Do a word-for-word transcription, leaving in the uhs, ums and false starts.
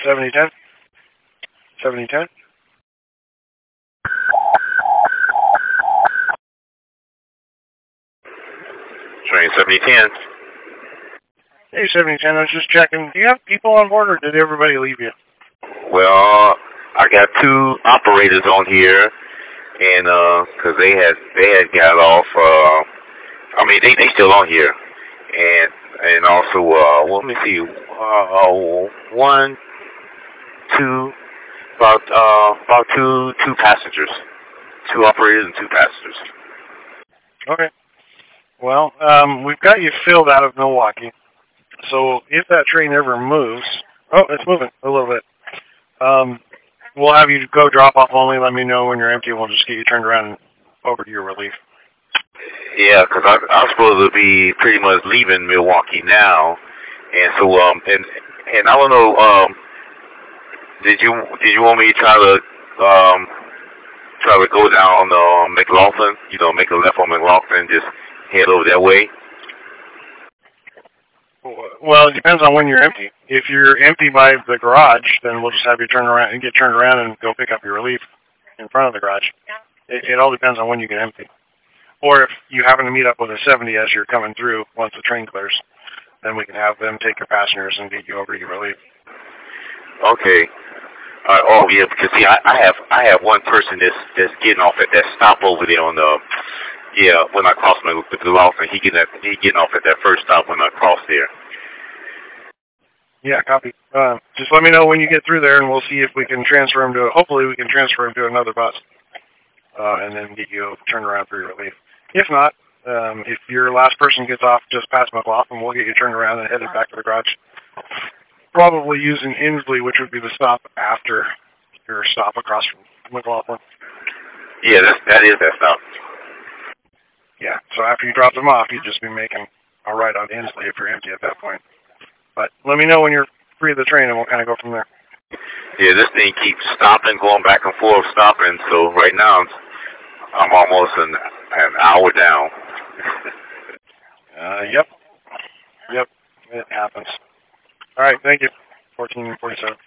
seventy ten. seventy ten. Train seventy ten. Hey, seventy ten, I was just checking. Do you have people on board, or did everybody leave you? Well, I got two operators on here, and uh 'cause they had they had got off. Uh, I mean, they they still on here, and and also, uh, well, let me see, uh, one, two, about uh about two two passengers, two operators and two passengers. Okay. Well, um, we've got you filled out of Milwaukee. So if that train ever moves, oh, it's moving a little bit. Um, we'll have you go drop off only. Let me know when you're empty. We'll just get you turned around and over to your relief. Yeah, 'cause I I'm supposed to be pretty much leaving Milwaukee now, and so um and and I don't know um did you did you want me to try to um try to go down uh, McLaughlin, you know, make a left on McLaughlin, and just head over that way? Well, it depends on when you're empty. If you're empty by the garage, then we'll just have you turn around and get turned around and go pick up your relief in front of the garage. It, it all depends on when you get empty. Or if you happen to meet up with a seventy as you're coming through once the train clears, then we can have them take your passengers and get you over to your relief. Okay. Uh, oh yeah, because see, I, I have I have one person that's that's getting off at that stop over there on the yeah when I cross my McLaughlin, he getting at, he getting off at that first stop when I cross there. Yeah, copy. Uh, just let me know when you get through there, and we'll see if we can transfer him to. Hopefully, we can transfer him to another bus, uh, and then get you turned around for your relief. If not, um, if your last person gets off just past McLaughlin, we'll get you turned around and headed back to the garage. Probably using Inslee, which would be the stop after your stop across from McLaughlin. Yeah, that that is that stop. Yeah, so after you drop them off, you'd just be making a right on Inslee if you're empty at that point. But let me know when you're free of the train, and we'll kind of go from there. Yeah, this thing keeps stopping, going back and forth, stopping. So right now, I'm almost an an hour down. uh, yep. Yep, it happens. All right, thank you. fourteen forty-seven.